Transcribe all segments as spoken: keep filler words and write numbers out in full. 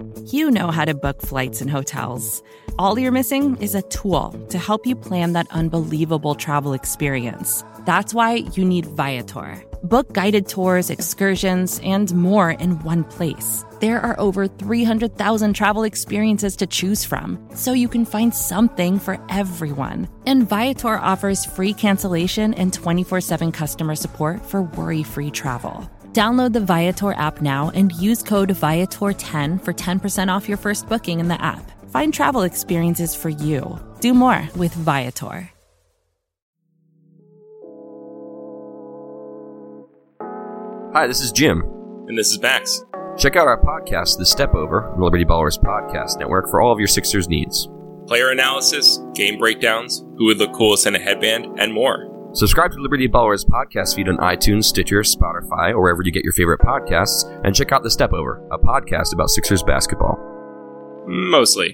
You know how to book flights and hotels. All you're missing is a tool to help you plan that unbelievable travel experience. That's why you need Viator. Book guided tours, excursions, and more in one place. There are over three hundred thousand travel experiences to choose from, so you can find something for everyone. And Viator offers free cancellation and twenty-four seven customer support for worry-free travel. Download the Viator app now and use code Viator ten for ten percent off your first booking in the app. Find travel experiences for you. Do more with Viator. Hi, this is Jim. And this is Max. Check out our podcast, The Step Over, the Liberty Ballers Podcast Network, for all of your Sixers needs. Player analysis, game breakdowns, who would look coolest in a headband, and more. Subscribe to Liberty Ballers podcast feed on iTunes, Stitcher, Spotify, or wherever you get your favorite podcasts, and check out The Step Over, a podcast about Sixers basketball. Mostly.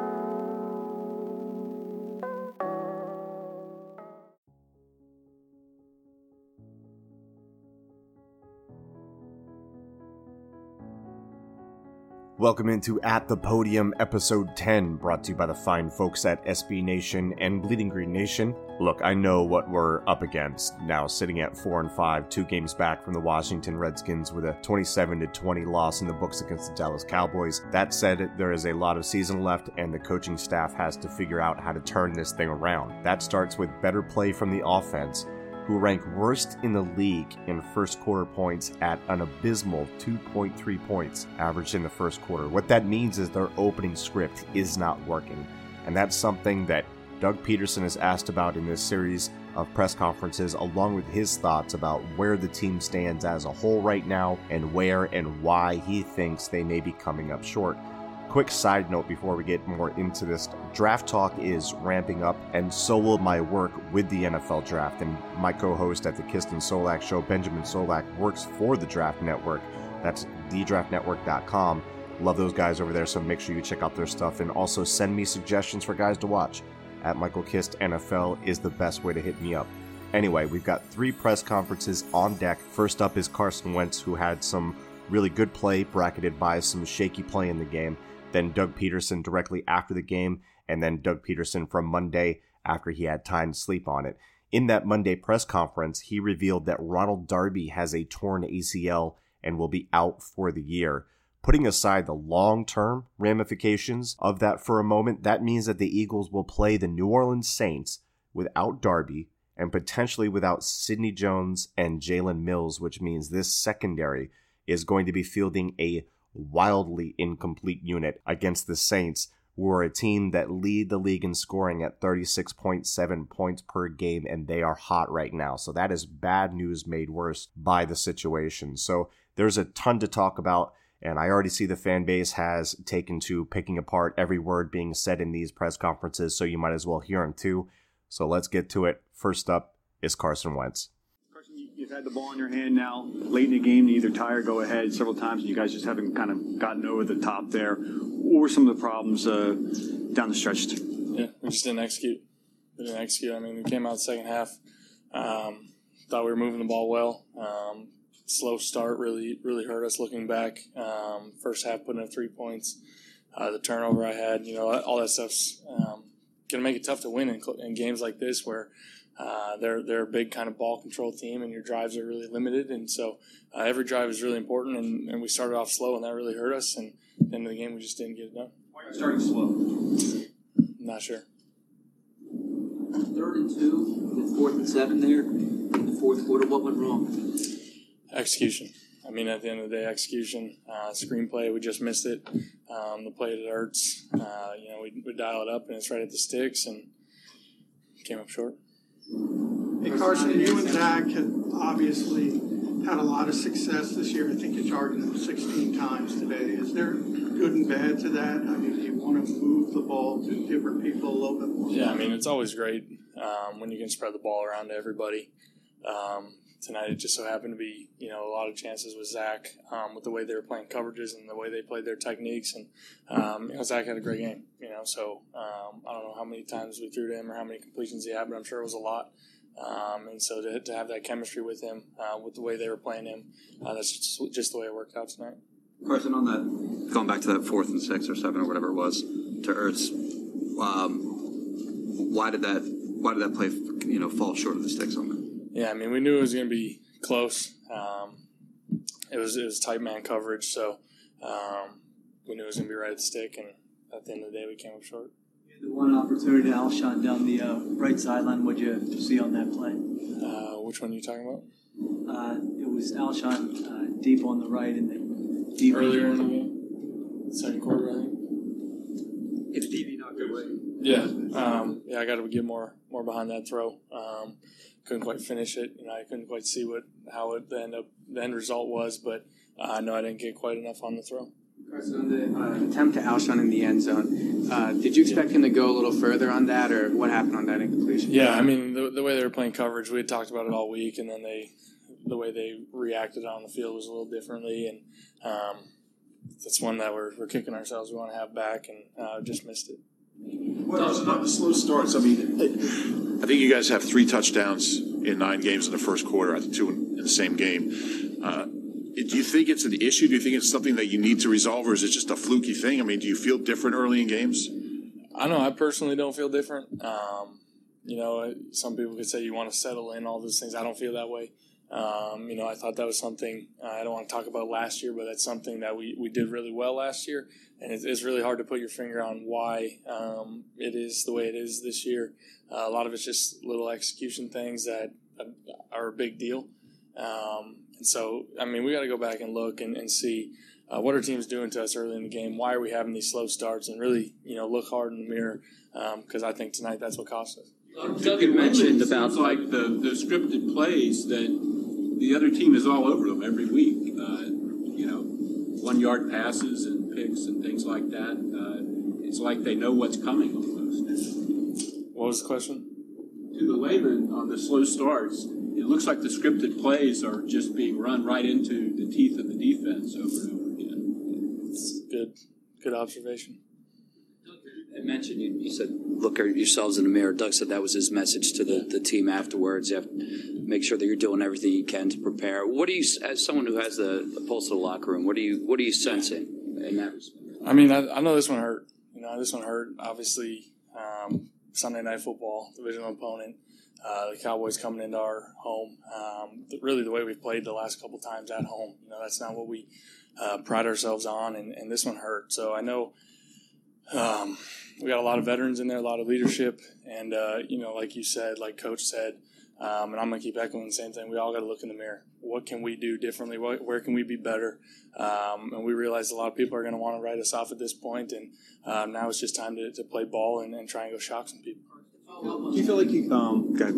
Welcome into At the Podium, Episode ten, brought to you by the fine folks at S B Nation and Bleeding Green Nation. Look, I know what we're up against now, sitting at four and five, two games back from the Washington Redskins with a twenty-seven to twenty loss in the books against the Dallas Cowboys. That said, there is a lot of season left, and the coaching staff has to figure out how to turn this thing around. That starts with better play from the offense, who rank worst in the league in first quarter points at an abysmal two point three points averaged in the first quarter. What that means is their opening script is not working, and that's something that Doug Peterson is asked about in this series of press conferences, along with his thoughts about where the team stands as a whole right now and where and why he thinks they may be coming up short. Quick side note before we get more into this, draft talk is ramping up, and so will my work with the N F L draft. And my co-host at the Kiston Solak Show, Benjamin Solak, works for the Draft Network. That's the draft network dot com. Love those guys over there, so make sure you check out their stuff, and also send me suggestions for guys to watch. At Michael Kist N F L is the best way to hit me up. Anyway, we've got three press conferences on deck. First up is Carson Wentz, who had some really good play bracketed by some shaky play in the game. Then Doug Peterson directly after the game, and then Doug Peterson from Monday after he had time to sleep on it. In that Monday press conference, he revealed that Ronald Darby has a torn A C L and will be out for the year. Putting aside the long-term ramifications of that for a moment, that means that the Eagles will play the New Orleans Saints without Darby and potentially without Sidney Jones and Jalen Mills, which means this secondary is going to be fielding a wildly incomplete unit against the Saints, who are a team that lead the league in scoring at thirty-six point seven points per game, and they are hot right now. So that is bad news made worse by the situation. So there's a ton to talk about, and I already see the fan base has taken to picking apart every word being said in these press conferences, so you might as well hear them too. So let's get to it. First up is Carson Wentz. You've had the ball in your hand now, late in the game, to either tie or go ahead several times, and you guys just haven't kind of gotten over the top there. What were some of the problems uh, down the stretch? Yeah, we just didn't execute. We didn't execute. I mean, we came out the second half, um, thought we were moving the ball well. Um, slow start really really hurt us looking back. Um, first half putting up three points. Uh, the turnover I had, you know, all that stuff's um, going to make it tough to win in, in games like this where – Uh, they're they're a big kind of ball control team, and your drives are really limited. And so uh, every drive is really important, and, and we started off slow, and that really hurt us. And at the end of the game, we just didn't get it done. Why are you starting slow? Not sure. Third and two, with fourth and seven there in the fourth quarter. What went wrong? Execution. I mean, at the end of the day, execution. Uh, screenplay, we just missed it. Um, the play that hurts, uh, you know, we, we dial it up, and it's right at the sticks, and came up short. Hey Carson, you and Zach have obviously had a lot of success this year. I think you targeted them sixteen times today. Is there good and bad to that? I mean, do you want to move the ball to different people a little bit more? Yeah, I mean, it's always great um, when you can spread the ball around to everybody. Um, tonight it just so happened to be, you know, a lot of chances with Zach um, with the way they were playing coverages and the way they played their techniques. And, um, you know, Zach had a great game, you know, so um, I don't know how many times we threw to him or how many completions he had, but I'm sure it was a lot. Um, and so to, to have that chemistry with him, uh, with the way they were playing him, uh, that's just, just the way it worked out tonight. Carson, on that, going back to that fourth and six or seven or whatever it was to Ertz, um, why did that why did that play you know fall short of the sticks on that? Yeah, I mean we knew it was going to be close. Um, it was it was tight man coverage, so um, we knew it was going to be right at the stick, and at the end of the day we came up short. The one opportunity to Alshon down the uh, right sideline. What'd you see on that play? Uh, which one are you talking about? Uh, it was Alshon uh, deep on the right and then deep earlier in the game, second quarter, I think. If Stevie knocked it away. Yeah, um, yeah, I got to get more more behind that throw. Um, couldn't quite finish it. You know, I couldn't quite see what how it the end up the end result was, but uh, no, I didn't get quite enough on the throw. Carson, on the uh, attempt to Alshon in the end zone, uh, did you expect him to go a little further on that, or what happened on that incompletion? Yeah, I mean, the, the way they were playing coverage, we had talked about it all week, and then they, the way they reacted on the field was a little differently, and um, that's one that we're, we're kicking ourselves. We want to have back, and uh, just missed it. Well, about the slow starts, I mean, I think you guys have three touchdowns in nine games in the first quarter, I think two in, in the same game. Uh, Do you think it's an issue? Do you think it's something that you need to resolve, or is it just a fluky thing? I mean, do you feel different early in games? I know I personally don't feel different. Um, you know, some people could say you want to settle in, all those things. I don't feel that way. Um, you know, I thought that was something, uh, I don't want to talk about last year, but that's something that we, we did really well last year. And it's, it's really hard to put your finger on why um, it is the way it is this year. Uh, a lot of it's just little execution things that are a big deal. Um, and so, I mean, we got to go back and look and, and see uh, what our team's doing to us early in the game. Why are we having these slow starts? And really, you know, look hard in the mirror because um, I think tonight that's what cost us. Doug had mentioned about like the, the scripted plays that the other team is all over them every week. Uh, you know, one-yard passes and picks and things like that. Uh, it's like they know what's coming almost. What was the question? To the layman on the slow starts, it looks like the scripted plays are just being run right into the teeth of the defense over and over again. It's good, good observation. I mentioned, you, you said, look at yourselves in the mirror. Doug said that was his message to the, the team afterwards. You have to make sure that you're doing everything you can to prepare. What do you, as someone who has the, the pulse of the locker room, what are you what are you sensing in that respect? I mean, I, I know this one hurt. You know, this one hurt. Obviously, um, Sunday Night Football, divisional opponent. Uh, the Cowboys coming into our home. Um, really, the way we've played the last couple times at home. You know, that's not what we uh, pride ourselves on, and, and this one hurt. So I know um, we got a lot of veterans in there, a lot of leadership, and uh, you know, like you said, like Coach said, um, and I'm going to keep echoing the same thing. We all got to look in the mirror. What can we do differently? What, where can we be better? Um, and we realize a lot of people are going to want to write us off at this point, and um, now it's just time to, to play ball and, and try and go shock some people. Do you feel like you um got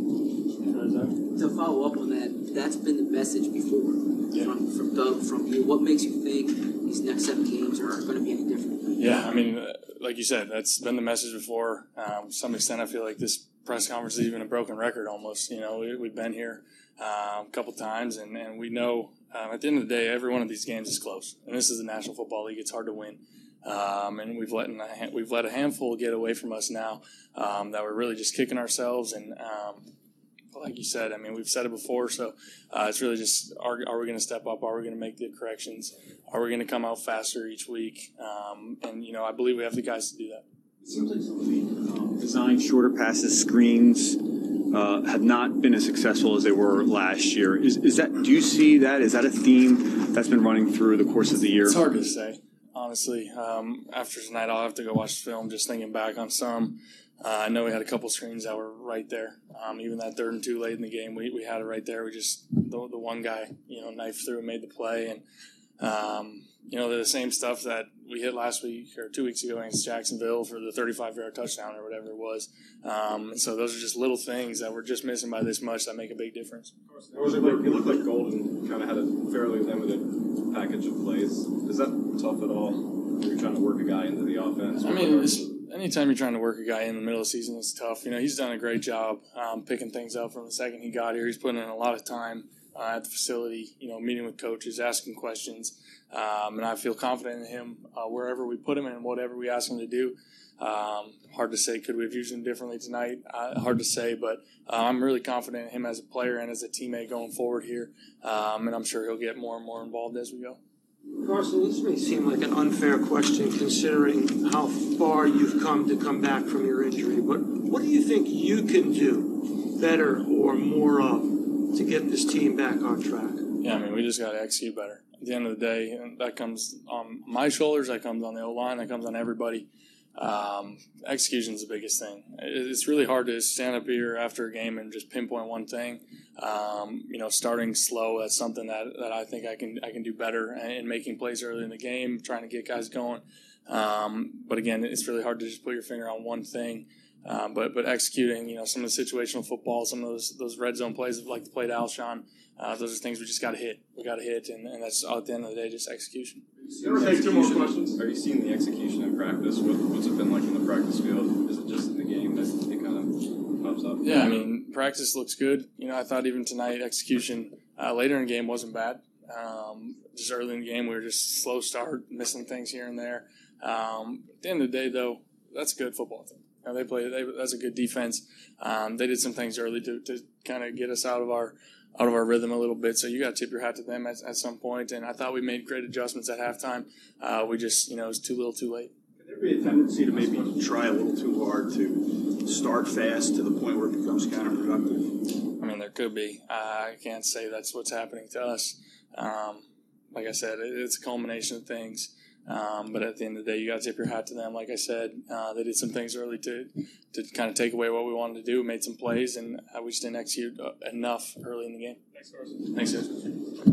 to follow up on that? That's been the message before yeah. from from Doug, from you. What makes you think these next seven games are going to be any different? Yeah, I mean, uh, like you said, that's been the message before. Um, to some extent, I feel like this press conference is even a broken record almost. You know, we, we've been here um, a couple times, and, and we know um, at the end of the day, every one of these games is close. And this is the National Football League; it's hard to win. Um, and we've let a, we've let a handful get away from us now um, that we're really just kicking ourselves. And um, like you said, I mean, we've said it before, so uh, it's really just are, are we going to step up? Are we going to make the corrections? Are we going to come out faster each week? Um, and, you know, I believe we have the guys to do that. It seems like some of the um, design shorter passes, screens uh, have not been as successful as they were last year. Is, is that? Do you see that? Is that a theme that's been running through the course of the year? It's hard to say. Honestly, um, after tonight, I'll have to go watch the film. Just thinking back on some, uh, I know we had a couple screens that were right there. Um, even that third and two late in the game, we, we had it right there. We just the, the one guy, you know, knifed through and made the play, and um, you know, they're the same stuff that we hit last week or two weeks ago against Jacksonville for the thirty-five yard touchdown or whatever it was. Um, and so those are just little things that we're just missing by this much that make a big difference. It was like it looked like Golden kind of had a fairly limited package of plays. Is that tough at all? When you're trying to work a guy into the offense? I mean, it's, anytime you're trying to work a guy in the middle of the season, it's tough. You know, he's done a great job um, picking things up from the second he got here. He's putting in a lot of time uh, at the facility, you know, meeting with coaches, asking questions. Um, and I feel confident in him uh, wherever we put him and whatever we ask him to do. Um, hard to say. Could we have used him differently tonight? Uh, hard to say, but uh, I'm really confident in him as a player and as a teammate going forward here. Um, and I'm sure he'll get more and more involved as we go. Carson, this may seem like an unfair question considering how far you've come to come back from your injury, but what do you think you can do better or more of to get this team back on track? Yeah, I mean, we just got to execute better. At the end of the day, and that comes on my shoulders, that comes on the O-line, that comes on everybody. Um, execution is the biggest thing. It's really hard to stand up here after a game and just pinpoint one thing. Um, you know, starting slow, that's something that, that I think I can I can do better in making plays early in the game, trying to get guys going. Um, but again, it's really hard to just put your finger on one thing. Um, but but executing, you know, some of the situational football, some of those those red zone plays like the play to Alshon, uh, those are things we just got to hit. We got to hit, and, and that's at the end of the day just execution. Take two more questions. Are you seeing the execution in practice? What, what's it been like in the practice field? Is it just in the game that it kind of pops up? Yeah, I mean, practice looks good. You know, I thought even tonight execution uh, later in the game wasn't bad. Um, just early in the game, we were just slow start, missing things here and there. Um, at the end of the day, though, that's a good football team. You know, they play. They, that's a good defense. Um, they did some things early to, to kind of get us out of our out of our rhythm a little bit. So you got to tip your hat to them at, at some point. And I thought we made great adjustments at halftime. Uh, we just, you know, it was too little, too late. Could there be a tendency to maybe try a little too hard to start fast to the point where it becomes counterproductive? I mean, there could be. Uh, I can't say that's what's happening to us. Um, like I said, it, it's a culmination of things. Um, but at the end of the day, you got to tip your hat to them. Like I said, uh, they did some things early to to kind of take away what we wanted to do, made some plays, and uh, we just didn't execute uh, enough early in the game. Thanks, Carson. Thanks, guys. What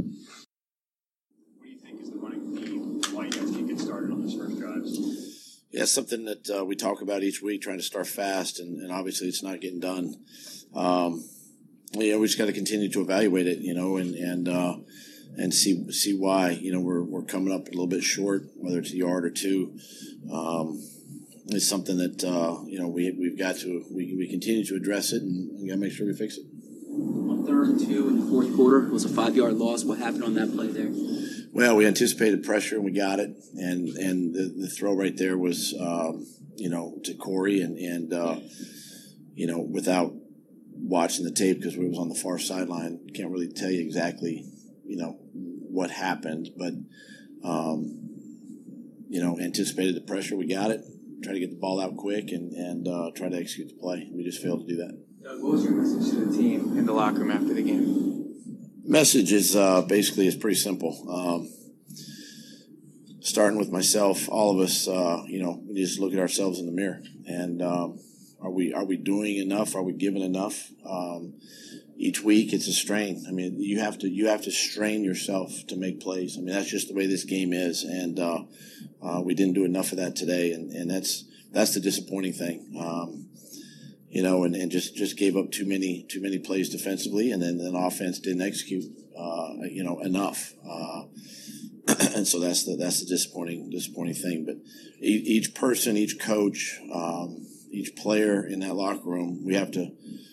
do you think is the running theme? Why you guys can't get started on those first drives? Yeah, something that uh, we talk about each week, trying to start fast, and, and obviously it's not getting done. Um, you know, we just got to continue to evaluate it, you know, and and uh, and see see why. You know, we're we're coming up a little bit short, whether it's a yard or two. Um, it's something that uh, you know we we've got to we we continue to address it, and we got to make sure we fix it. On third and two in the fourth quarter, it was a five-yard loss. What happened on that play there? Well, we anticipated pressure and we got it, and and the, the throw right there was, um, you know, to Corey, and and uh, you know, without watching the tape because we was on the far sideline, can't really tell you exactly, you know, what happened, but um, you know, anticipated the pressure, we got it, tried to get the ball out quick, and and uh, try to execute the play. We just failed to do that. Doug, what was your message to the team in the locker room after the game? Message is uh, basically is pretty simple. Um, starting with myself, all of us, uh, you know, we just look at ourselves in the mirror, and um, are we are we doing enough? Are we giving enough? Um, each week, it's a strain. I mean, you have to you have to strain yourself to make plays. I mean, that's just the way this game is, and uh, uh, we didn't do enough of that today, and, and that's that's the disappointing thing. Um, You know, and, and just, just gave up too many too many plays defensively, and then then offense didn't execute, uh, you know, enough, uh, and so that's the that's the disappointing disappointing thing. But each, each person, each coach, um, each player in that locker room, we have to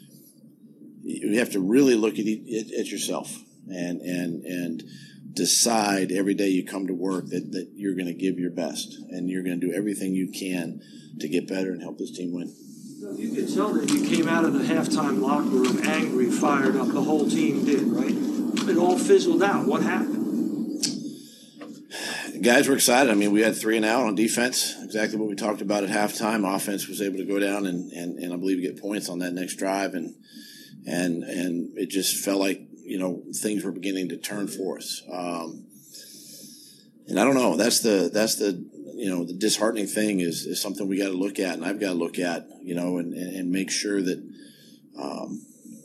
we have to really look at it, at yourself and and and decide every day you come to work that that you're going to give your best and you're going to do everything you can to get better and help this team win. You could tell that you came out of the halftime locker room angry, fired up. The whole team did, right? It all fizzled out. What happened? Guys were excited. I mean, we had three and out on defense, exactly what we talked about at halftime. Offense was able to go down and, and, and I believe get points on that next drive, and and and it just felt like, you know, things were beginning to turn for us. Um, and I don't know. That's the that's the you know, the disheartening thing is, is something we got to look at, and I've got to look at, you know, and, and make sure that um,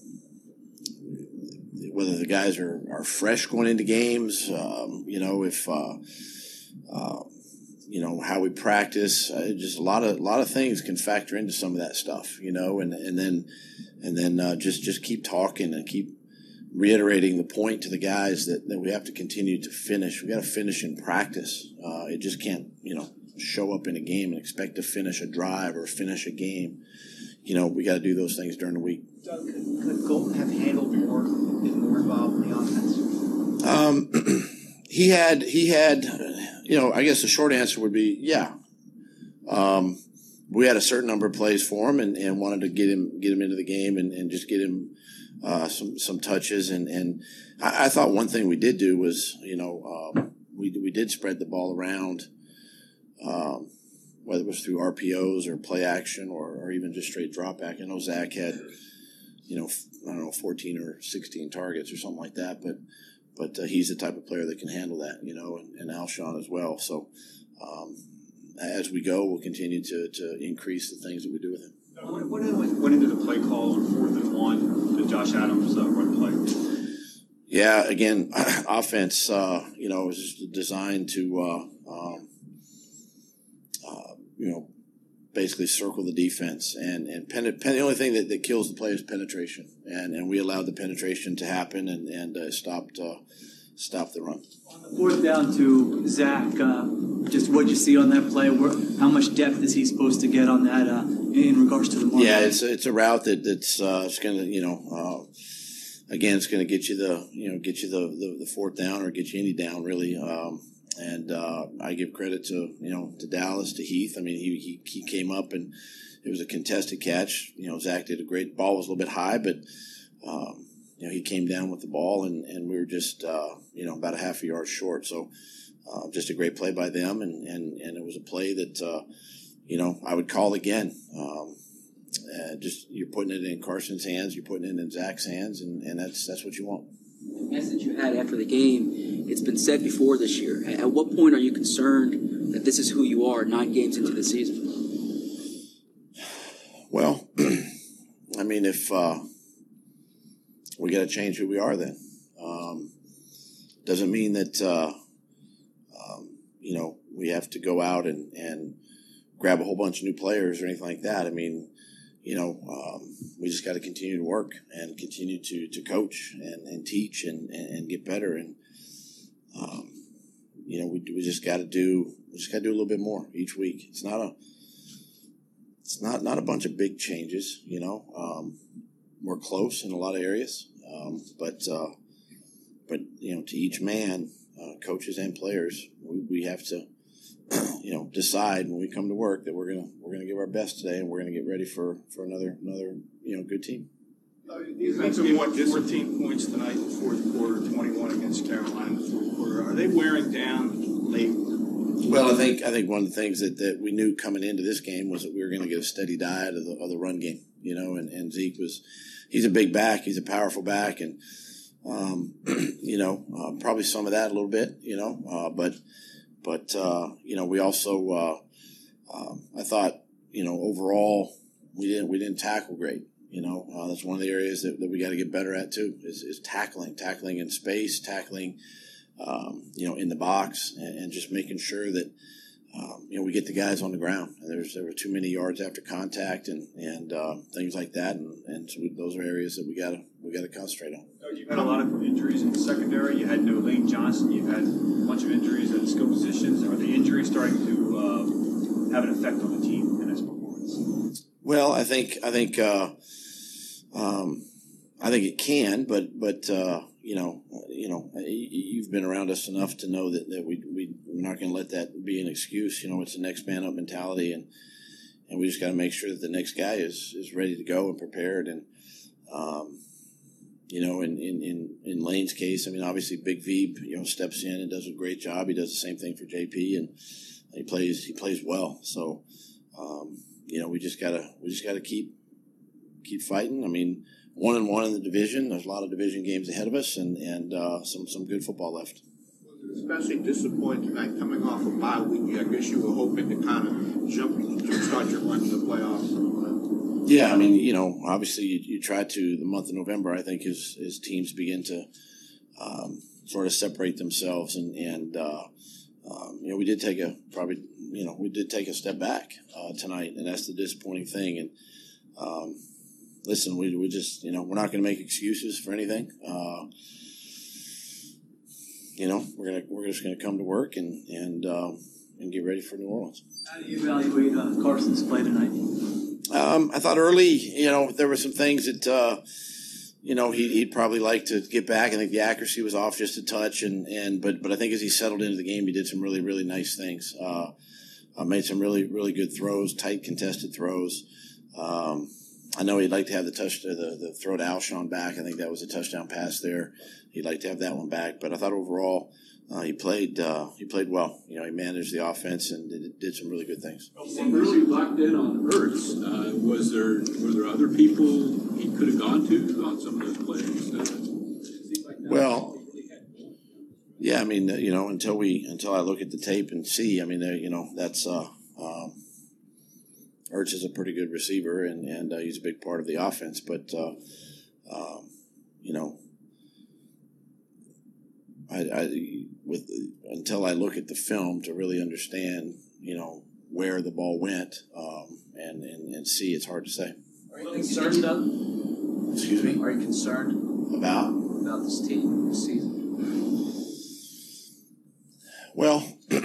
whether the guys are, are fresh going into games, um, you know, if, uh, uh, you know, how we practice, uh, just a lot of, a lot of things can factor into some of that stuff, you know, and, and then, and then uh, just, just keep talking and keep reiterating the point to the guys that, that we have to continue to finish. We got to finish in practice. Uh, it just can't, you know, show up in a game and expect to finish a drive or finish a game. You know, we got to do those things during the week. Doug, could, could Golden have handled more, been more involved in the offense? Um, he had, he had, you know, I guess the short answer would be, yeah. Um, we had a certain number of plays for him and, and wanted to get him, get him into the game and, and just get him, Uh, some some touches, and and I, I thought one thing we did do was, you know, um, we we did spread the ball around, um, whether it was through R P Os or play action or, or even just straight drop back. I know Zach had, you know, I don't know, fourteen or sixteen targets or something like that, but but uh, he's the type of player that can handle that, you know, and, and Alshon as well. So um, as we go, we'll continue to, to increase the things that we do with him. What, what went into the play call on fourth and one, the Josh Adams uh, run play? Yeah, again, offense, uh, you know, is designed to, uh, um, uh, you know, basically circle the defense. And, and pen, pen, the only thing that, that kills the play is penetration. And, and we allowed the penetration to happen and, and uh, stopped uh, stopped the run. Fourth down to Zach, uh, just what you see on that play? Where, how much depth is he supposed to get on that uh, in regards to the mark? Yeah, it's, it's a route that, that's uh, it's going to, you know, uh, again, it's going to get you the, you know, get you the, the, the fourth down or get you any down, really. Um, and uh, I give credit to, you know, to Dallas, to Heath. I mean, he, he he came up and it was a contested catch. You know, Zach did a great ball, was a little bit high, but, um, you know, he came down with the ball and, and we were just, uh, you know, about a half a yard short. So uh, just a great play by them. And, and, and it was a play that, uh, you know, I would call again. Um, Uh, just you're putting it in Carson's hands, you're putting it in Zach's hands, and, and that's that's what you want. The message you had after the game, it's been said before this year. At what point are you concerned that this is who you are nine games into the season? Well, I mean, if uh, we got to change who we are, then um, doesn't mean that uh, um, you know we have to go out and, and grab a whole bunch of new players or anything like that. I mean. You know, um, we just got to continue to work and continue to, to coach and, and teach and, and, and get better. And, um, you know, we, we just got to do, we just got to do a little bit more each week. It's not a, it's not, not a bunch of big changes, you know, um, we're close in a lot of areas. Um, but, uh, but, you know, to each man, uh, coaches and players, we, we have to, you know, decide when we come to work that we're gonna we're gonna give our best today, and we're gonna get ready for, for another another you know good team. These guys gave up fourteen points tonight in the fourth quarter, twenty-one against Carolina in the fourth quarter. Are they wearing down late? Well, I think I think one of the things that, that we knew coming into this game was that we were going to get a steady diet of the of the run game, you know, and, and Zeke was he's a big back, he's a powerful back, and um, you know uh, probably some of that a little bit, you know, uh, but. But, uh, you know, we also, uh, um, I thought, you know, overall, we didn't we didn't tackle great. You know, uh, that's one of the areas that, that we got to get better at, too, is, is tackling, tackling in space, tackling, um, you know, in the box, and, and just making sure that, um, you know, we get the guys on the ground. And there's there were too many yards after contact and, and uh, things like that. And, and so we, those are areas that we got to we got to concentrate on. You've had a lot of injuries in the secondary. You had no Lane Johnson. You've had a bunch of injuries at skill positions. Are the injuries starting to uh, have an effect on the team and its performance? Well, I think I think uh, um, I think it can, but but uh, you know you know you've been around us enough to know that, that we we we're not going to let that be an excuse. You know, it's the next man up mentality, and and we just got to make sure that the next guy is is ready to go and prepared. And um, You know, in, in, in, in Lane's case, I mean, obviously Big V, you know, steps in and does a great job. He does the same thing for J P, and he plays he plays well. So, um, you know, we just gotta we just gotta keep keep fighting. I mean, one and one in the division. There's a lot of division games ahead of us, and and uh, some some good football left. Especially disappointed tonight coming off a bye week. I guess you were hoping to kind of jump start your run to the playoffs. Yeah, I mean, you know, obviously you, you try to, the month of November, I think, as, as teams begin to um, sort of separate themselves. And, and uh, um, you know, we did take a, probably, you know, we did take a step back uh, tonight, and that's the disappointing thing. And um, listen, we, we just, you know, we're not going to make excuses for anything. Uh, you know, we're gonna we're just going to come to work and, and, uh, and get ready for New Orleans. How do you evaluate uh, Carson's play tonight? Um, I thought early, you know, there were some things that, uh, you know, he'd, he'd probably like to get back. I think the accuracy was off just a touch, and, and but but I think as he settled into the game, he did some really, really nice things. Uh, uh, made some really, really good throws, tight contested throws. Um, I know he'd like to have the touch, the, the throw to Alshon back. I think that was a touchdown pass there. He'd like to have that one back. But I thought overall, uh, he played uh, he played well. You know, he managed the offense and did, did some really good things. You seemed really locked in on Ertz. Uh, was there were there other people he could have gone to on some of those plays? Uh, it seemed like that well, yeah, I mean, uh, you know, until we until I look at the tape and see, I mean, uh, you know, that's uh, um, Ertz is a pretty good receiver and and uh, he's a big part of the offense, but uh, um, you know. I, I with until I look at the film to really understand, you know, where the ball went um, and, and and see, it's hard to say. Are you concerned, Doug? Excuse me? Are you concerned about about this team this season? Well,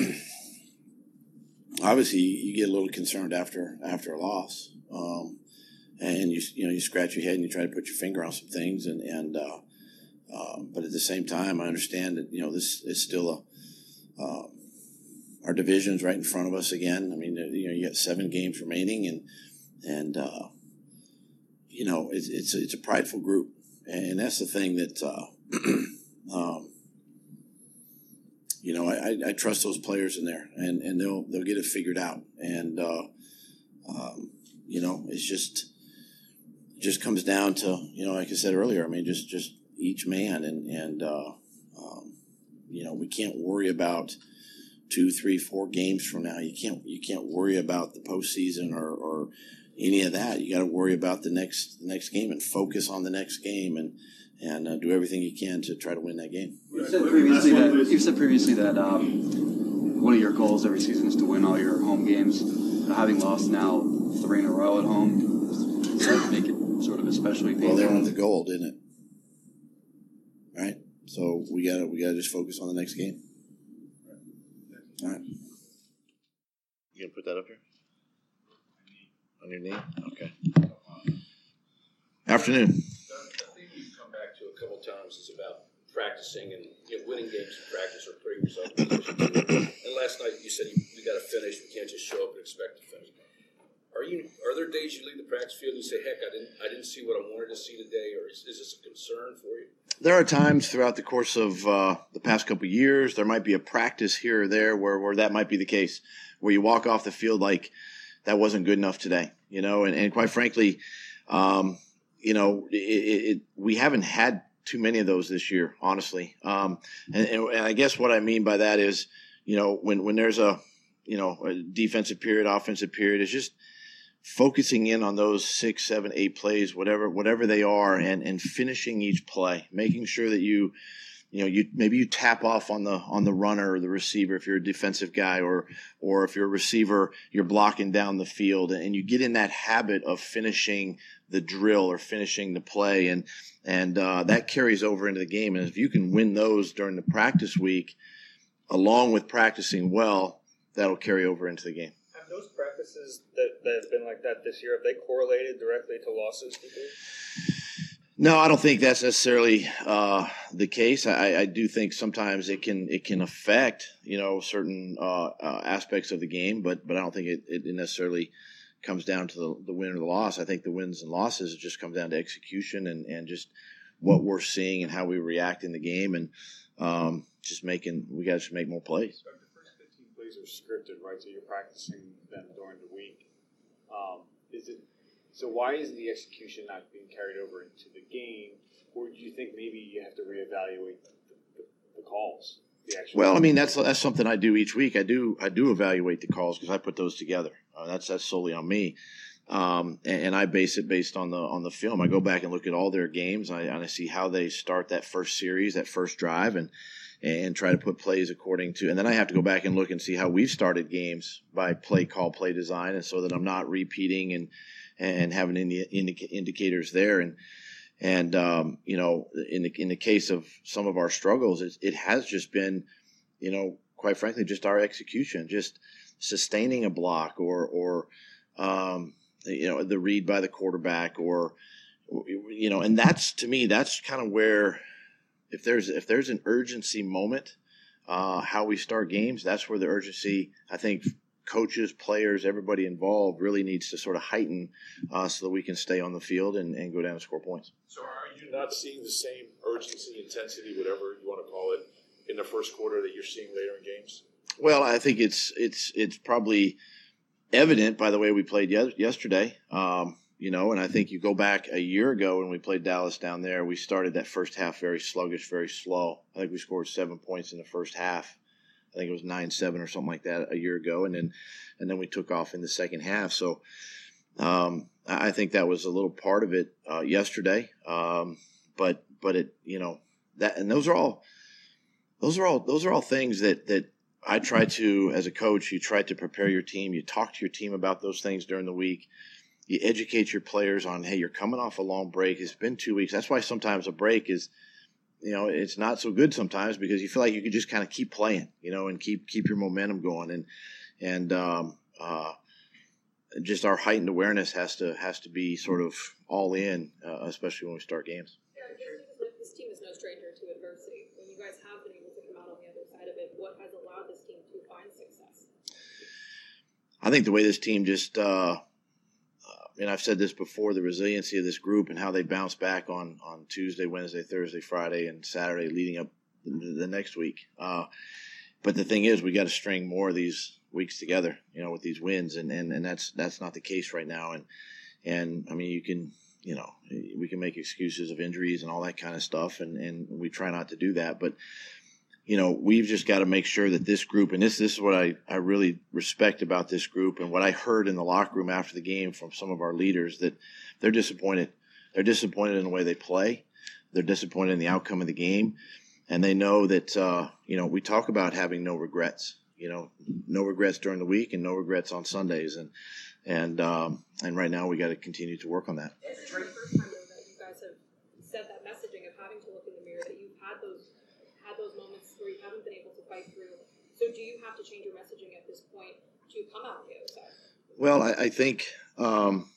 obviously you get a little concerned after after a loss, um, and you you know you scratch your head and you try to put your finger on some things, and and. Uh, Um, but at the same time, I understand that, you know, this is still a, uh, our division's right in front of us again. I mean, you know, you got seven games remaining and, and, uh, you know, it's, it's, it's a prideful group. And that's the thing that, uh, um, you know, I, I trust those players in there and, and they'll, they'll get it figured out. And, uh, um, you know, it's just, it just comes down to, you know, like I said earlier, I mean, just, just, each man and and uh, um, you know we can't worry about two, three, four games from now. You can't you can't worry about the postseason or, or any of that. You got to worry about the next the next game and focus on the next game and and uh, do everything you can to try to win that game. You said previously that you said previously that um, one of your goals every season is to win all your home games. Having lost now three in a row at home, does that make it sort of especially painful? Well, they want the goal, didn't it? Right, so we gotta we gotta just focus on the next game. All right, you gonna put that up here on your knee? Okay. Afternoon. The thing you've come back to a couple times is about practicing and you know, winning games in practice or putting yourself in position. And last night you said you, we got to finish. We can't just show up and expect to finish. Are you? Are there days you leave the practice field and you say, "Heck, I didn't, I didn't see what I wanted to see today," or is, is this a concern for you? There are times throughout the course of uh, the past couple of years, there might be a practice here or there where, where that might be the case, where you walk off the field like that wasn't good enough today, you know. And, and quite frankly, um, you know, it, it, we haven't had too many of those this year, honestly. Um, and, and, and I guess what I mean by that is, you know, when when there's a, you know, a defensive period, offensive period, it's just focusing in on those six, seven, eight plays, whatever, whatever they are, and, and finishing each play, making sure that you, you know, you maybe you tap off on the on the runner or the receiver if you're a defensive guy, or or if you're a receiver, you're blocking down the field, and you get in that habit of finishing the drill or finishing the play, and and uh, that carries over into the game. And if you can win those during the practice week, along with practicing well, that'll carry over into the game. Those practices that, that have been like that this year, have they correlated directly to losses? No, I don't think that's necessarily uh, the case. I, I do think sometimes it can it can affect you know certain uh, uh, aspects of the game, but but I don't think it, it necessarily comes down to the, the win or the loss. I think the wins and losses just come down to execution and, and just what we're seeing and how we react in the game, and um, just making we got to make more plays. Plays are scripted, right? So you're practicing them during the week. Um, is it so? Why is the execution not being carried over into the game, or do you think maybe you have to reevaluate the, the, the calls? The actual well, I mean that's that's something I do each week. I do I do evaluate the calls because I put those together. Uh, that's that's solely on me, um, and, and I base it based on the on the film. I go back and look at all their games, and I, and I see how they start that first series, that first drive, and. and try to put plays according to – and then I have to go back and look and see how we've started games by play call, play design, and so that I'm not repeating and and having indi- indica- indicators there. And, and um, you know, in the, in the case of some of our struggles, it, it has just been, you know, quite frankly, just our execution, just sustaining a block or, or um, you know, the read by the quarterback or, you know, and that's – to me, that's kind of where – If there's if there's an urgency moment, uh, how we start games, that's where the urgency, I think, coaches, players, everybody involved really needs to sort of heighten uh, so that we can stay on the field and, and go down and score points. So are you not seeing the same urgency, intensity, whatever you want to call it, in the first quarter that you're seeing later in games? Well, I think it's it's it's probably evident by the way we played ye- yesterday. Um, you know, and I think you go back a year ago when we played Dallas down there, we started that first half very sluggish, very slow. I think we scored seven points in the first half. I think it was nine seven or something like that a year ago, and then and then we took off in the second half. So um, I think that was a little part of it uh, yesterday. Um, but but it you know that and those are all those are all those are all things that that I try to, as a coach, you try to prepare your team. You talk to your team about those things during the week. You educate your players on, hey, you're coming off a long break. It's been two weeks. That's why sometimes a break is, you know, it's not so good sometimes because you feel like you could just kind of keep playing, you know, and keep keep your momentum going. And and um, uh, just our heightened awareness has to has to be sort of all in, uh, especially when we start games. This team is no stranger to adversity. When you guys have been able to come out on the other side of it, what has allowed this team to find success? I think the way this team just, uh, uh, and I've said this before, the resiliency of this group and how they bounce back on, on Tuesday, Wednesday, Thursday, Friday, and Saturday leading up the, the next week. Uh, but the thing is, we got to string more of these weeks together, you know, with these wins, and, and, and that's that's not the case right now. And and I mean, you can. You know, we can make excuses of injuries and all that kind of stuff, and, and we try not to do that. But, you know, we've just got to make sure that this group, and this, this is what I, I really respect about this group and what I heard in the locker room after the game from some of our leaders, that they're disappointed. They're disappointed in the way they play. They're disappointed in the outcome of the game. And they know that, uh, you know, we talk about having no regrets, you know, no regrets during the week and no regrets on Sundays. And, and, um, and right now we got to continue to work on that. It's the first time though that you guys have said that messaging of having to look in the mirror, that you've had those had those moments where you haven't been able to fight through. So do you have to change your messaging at this point to come out on the other side? Well, I, I think um,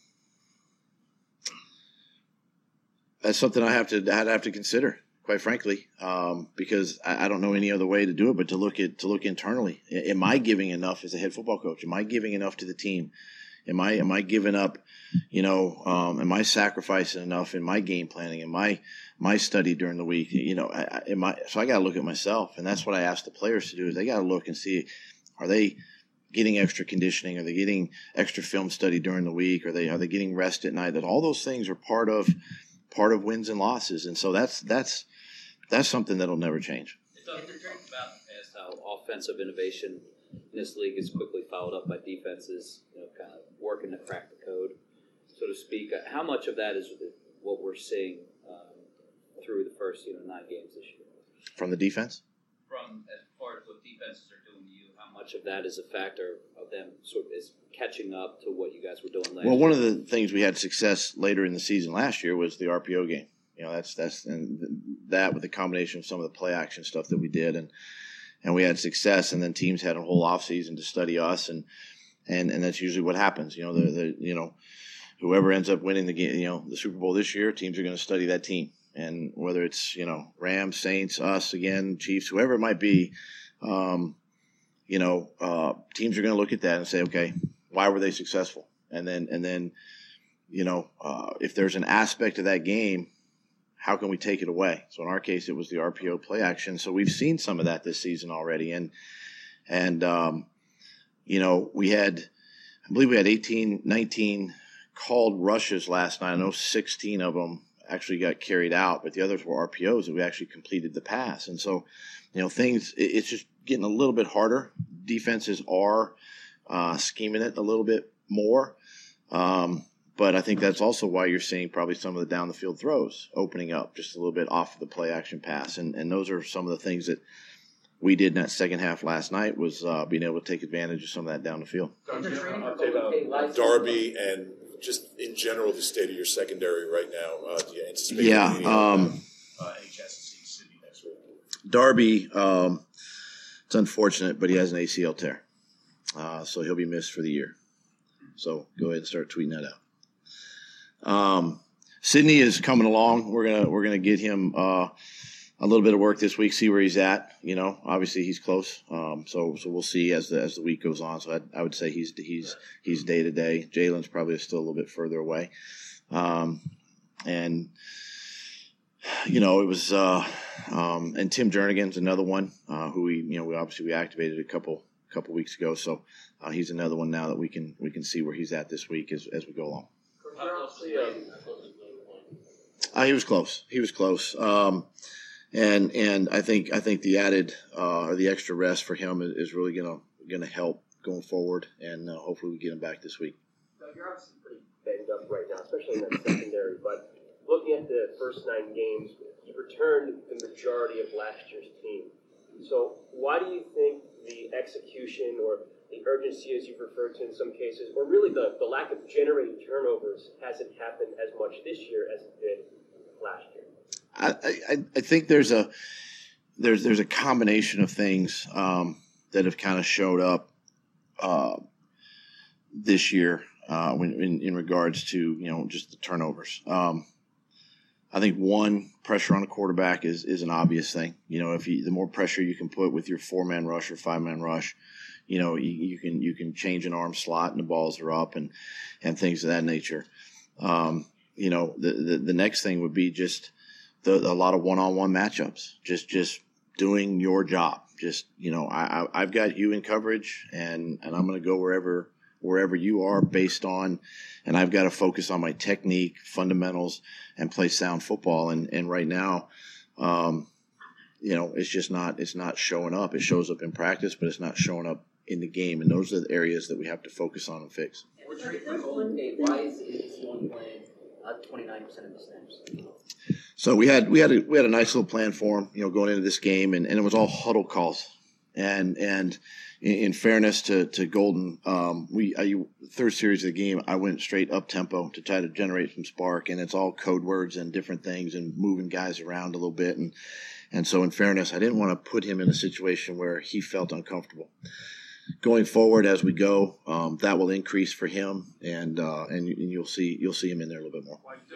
that's something I have to I'd have to consider, quite frankly, um, because I, I don't know any other way to do it but to look at to look internally. Am I giving enough as a head football coach? Am I giving enough to the team? Am I am I giving up, you know, um, am I sacrificing enough in my game planning and my my study during the week? You know, I, I, am I, so I got to look at myself, and that's what I ask the players to do. Is they got to look and see, are they getting extra conditioning? Are they getting extra film study during the week? Are they are they getting rest at night? That all those things are part of part of wins and losses, and so that's that's that's something that'll never change. It's talked about as how offensive innovation in this league is quickly followed up by defenses, you know, kind of working to crack the code, so to speak. How much of that is what we're seeing um, through the first, you know, nine games this year? From the defense? From as far as what defenses are doing to you, how much of that is a factor of them sort of is catching up to what you guys were doing last Well, year? one of the things we had success later in the season last year was the R P O game. You know, that's that's and that with the combination of some of the play action stuff that we did, and and we had success, and then teams had a whole offseason to study us, and and and that's usually what happens. You know, the the you know, whoever ends up winning the game, you know, the Super Bowl this year, teams are going to study that team, and whether it's, you know, Rams, Saints, us again, Chiefs, whoever it might be, um, you know, uh, teams are going to look at that and say, okay, why were they successful? And then and then, you know, uh, if there's an aspect of that game, how can we take it away? So in our case, it was the R P O play action. So we've seen some of that this season already. And, and um, you know, we had, I believe we had eighteen, nineteen called rushes last night. I know sixteen of them actually got carried out, but the others were R P Os that we actually completed the pass. And so, you know, things, it's just getting a little bit harder. Defenses are uh, scheming it a little bit more. Um, But I think that's also why you're seeing probably some of the down the field throws opening up just a little bit off of the play action pass. And and those are some of the things that we did in that second half last night, was uh, being able to take advantage of some of that down the field. Update on Darby and just in general the state of your secondary right now. Uh, do you anticipate Yeah. any, Um, uh, H S C Sydney next week? Darby, um, it's unfortunate, but he has an A C L tear. Uh, so he'll be missed for the year. So go ahead and start tweeting that out. Um, Sydney is coming along. We're gonna we're gonna get him uh, a little bit of work this week, see where he's at. You know, obviously he's close. Um, so so we'll see as the as the week goes on. So I, I would say he's he's he's day to day. Jalen's probably still a little bit further away. Um, and you know, it was uh, um, and Tim Jernigan's another one uh, who we you know we obviously we activated a couple couple weeks ago, so uh, he's another one now that we can we can see where he's at this week as as we go along. Uh, he was close. He was close. Um, and and I think I think the added uh, or the extra rest for him is, is really gonna gonna help going forward, and uh, hopefully we get him back this week. You're obviously pretty banged up right now, especially in that secondary. But looking at the first nine games, you returned the majority of last year's team. So why do you think the execution or the urgency, as you've referred to in some cases, or really the, the lack of generating turnovers hasn't happened as much this year as it did last year? I, I, I think there's a there's there's a combination of things um, that have kind of showed up uh, this year uh, when, in, in regards to you know just the turnovers. Um, I think one, pressure on a quarterback is is an obvious thing. You know, if you, the more pressure you can put with your four man rush or five man rush, you know you, you can you can change an arm slot and the balls are up and and things of that nature. Um, you know, the, the the next thing would be just the, a lot of one on one matchups. Just just doing your job. Just you know, I, I I've got you in coverage, and and I'm going to go wherever. wherever you are based on, and I've got to focus on my technique, fundamentals, and play sound football. And, and right now, um, you know, it's just not, it's not showing up. It shows up in practice, but it's not showing up in the game. And those are the areas that we have to focus on and fix. Why is he only playing twenty-nine percent of the snaps? So we had, we had a, we had a nice little plan for him, you know, going into this game, and, and it was all huddle calls. And, and, in fairness to, to Golden, um, we I, third series of the game, I went straight up tempo to try to generate some spark, and it's all code words and different things and moving guys around a little bit. And, and so in fairness, I didn't want to put him in a situation where he felt uncomfortable. Going forward as we go, um, that will increase for him, and uh, and, and you'll see you'll see him in there a little bit more.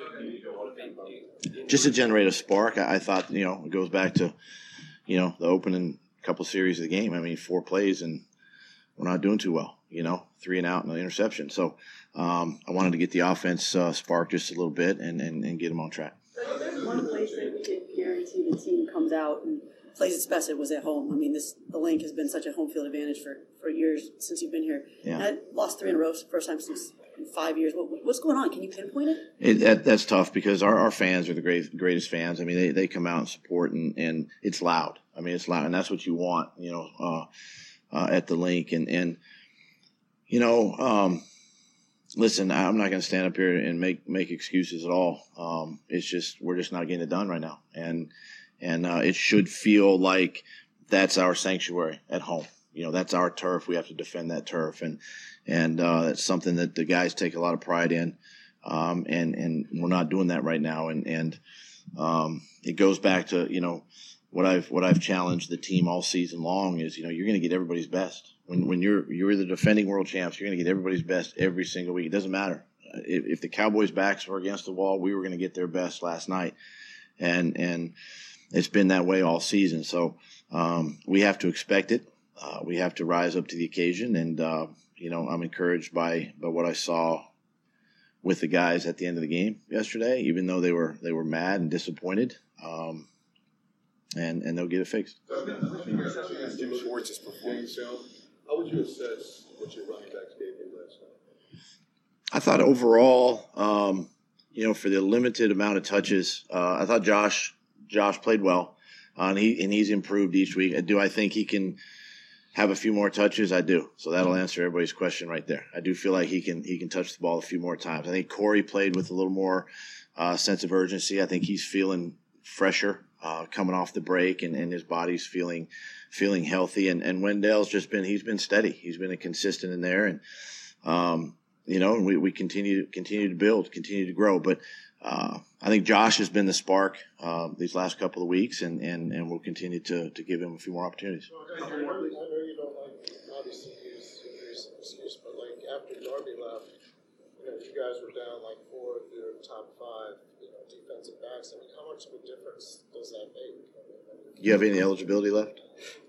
Just to generate a spark, I, I thought you know it goes back to you know the opening couple series of the game. I mean, four plays and we're not doing too well, you know, three and out and an interception. So um, I wanted to get the offense uh, sparked just a little bit and, and, and get them on track. So there's one place that we could guarantee the team comes out and plays its best. It was at home. I mean, this the Link has been such a home field advantage for, for years since you've been here. Yeah. I lost three in a row, first time since in five years. What, what's going on? Can you pinpoint it? it that, that's tough because our, our fans are the great, greatest fans. I mean, they, they come out and support, and, and it's loud. I mean, it's loud, and that's what you want, you know, uh, uh, at the Link. And, and you know, um, listen, I'm not going to stand up here and make make excuses at all. Um, it's just we're just not getting it done right now, and and uh, it should feel like that's our sanctuary at home. You know, that's our turf. We have to defend that turf, and and uh, it's something that the guys take a lot of pride in, um, and and we're not doing that right now. And and um, it goes back to you know. What I've what I've challenged the team all season long is, you know, you're going to get everybody's best. When when you're you're the defending world champs, you're going to get everybody's best every single week. It doesn't matter if, if the Cowboys' backs were against the wall, we were going to get their best last night, and and it's been that way all season. So um, we have to expect it. Uh, we have to rise up to the occasion, and uh, you know, I'm encouraged by by what I saw with the guys at the end of the game yesterday. Even though they were they were mad and disappointed. Um, And, and they'll get it fixed. Jim Schwartz's performance. How would you assess what your running backs gave you last night? I thought overall, um, you know, for the limited amount of touches, uh, I thought Josh Josh played well, uh, and he and he's improved each week. Do I think he can have a few more touches? I do. So that'll answer everybody's question right there. I do feel like he can he can touch the ball a few more times. I think Corey played with a little more uh, sense of urgency. I think he's feeling fresher. Uh, coming off the break, and, and his body's feeling feeling healthy. And, and Wendell's just been he's been steady. He's been a consistent in there, and um, you know, and we, we continue continue to build, continue to grow. But uh, I think Josh has been the spark uh, these last couple of weeks, and, and, and we'll continue to, to give him a few more opportunities. I know, I know you don't like obviously use use excuse, but like after Darby left, you know, you guys were down like four of your top five. Defensive backs. I mean, how much of a difference does that make? You have any eligibility left?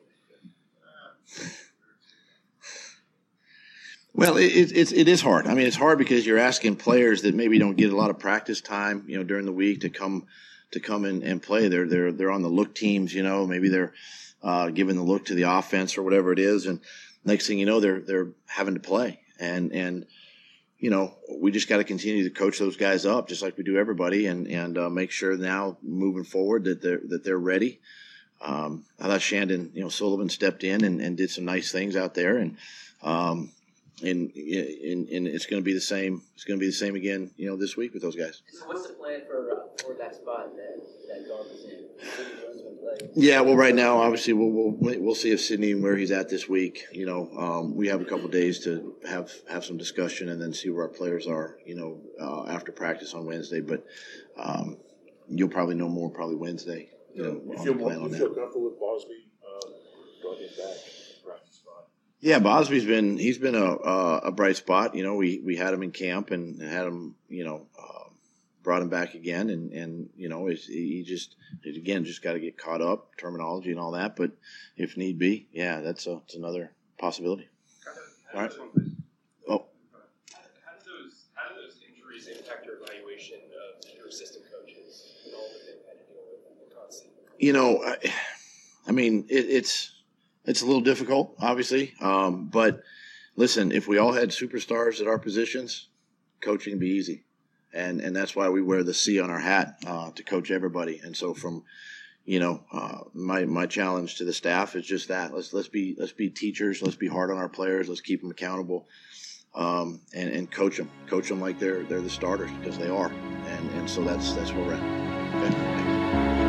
Well, it, it, it's it is hard. I mean, it's hard because you're asking players that maybe don't get a lot of practice time, you know, during the week to come to come in and play. They're they're they're on the look teams, you know. Maybe they're uh, giving the look to the offense or whatever it is, and next thing you know, they're they're having to play. And and you know, we just got to continue to coach those guys up, just like we do everybody, and and uh, make sure now moving forward that they're that they're ready. Um, I thought Shandon, you know, Sullivan stepped in and, and did some nice things out there, and um, and, and and it's going to be the same. It's going to be the same again, you know, this week with those guys. So what's the plan for uh, for that spot that that Garb is in? Yeah, well, right now, obviously, we'll we'll we'll see if Sydney and where he's at this week. You know, um, we have a couple of days to have have some discussion and then see where our players are. You know, uh, after practice on Wednesday, but um, you'll probably know more probably Wednesday. You know, You on feel the more, plan on you that. feel comfortable with Bosby uh, going back practice spot? Yeah, Bosby's been he's been a a, a bright spot. You know, we, we had him in camp and had him, you know, uh, brought him back again, and, and you know, he's, he just again just got to get caught up, terminology and all that. But if need be, yeah, that's a, that's another possibility. All right. Oh, How do those how do those injuries impact your evaluation of your assistant coaches and all that they've had to deal with in the constant? you know, I, I mean, it, it's it's a little difficult, obviously. Um, but listen, if we all had superstars at our positions, coaching would be easy. And and that's why we wear the C on our hat uh, to coach everybody. And so from, you know, uh, my my challenge to the staff is just that. Let's let's be let's be teachers. Let's be hard on our players. Let's keep them accountable, um, and and coach them. Coach them like they're they're the starters, because they are. And and so that's that's where we're at. Okay. Thanks.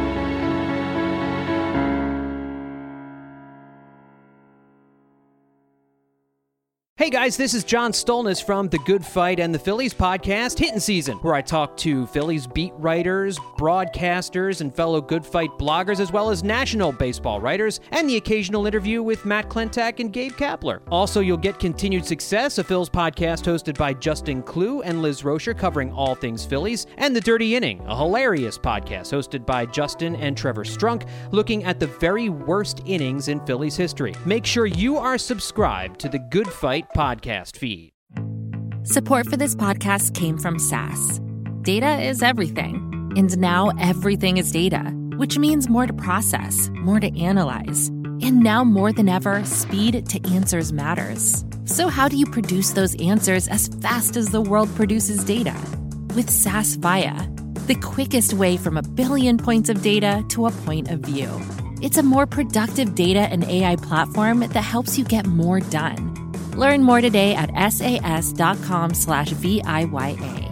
Hey guys, this is John Stolnis from The Good Fight and the Phillies podcast, Hittin' Season, where I talk to Phillies beat writers, broadcasters, and fellow Good Fight bloggers, as well as national baseball writers, and the occasional interview with Matt Klentak and Gabe Kapler. Also, you'll get Continued Success, a Phils podcast hosted by Justin Klugh and Liz Rocher, covering all things Phillies, and The Dirty Inning, a hilarious podcast hosted by Justin and Trevor Strunk, looking at the very worst innings in Phillies history. Make sure you are subscribed to The Good Fight podcast feed. Support for this podcast came from S A S. Data is everything, and now everything is data, which means more to process, more to analyze. And now more than ever, speed to answers matters. So how do you produce those answers as fast as the world produces data? With S A S Viya, the quickest way from a billion points of data to a point of view. It's a more productive data and A I platform that helps you get more done. Learn more today at sas.com slash V I Y A.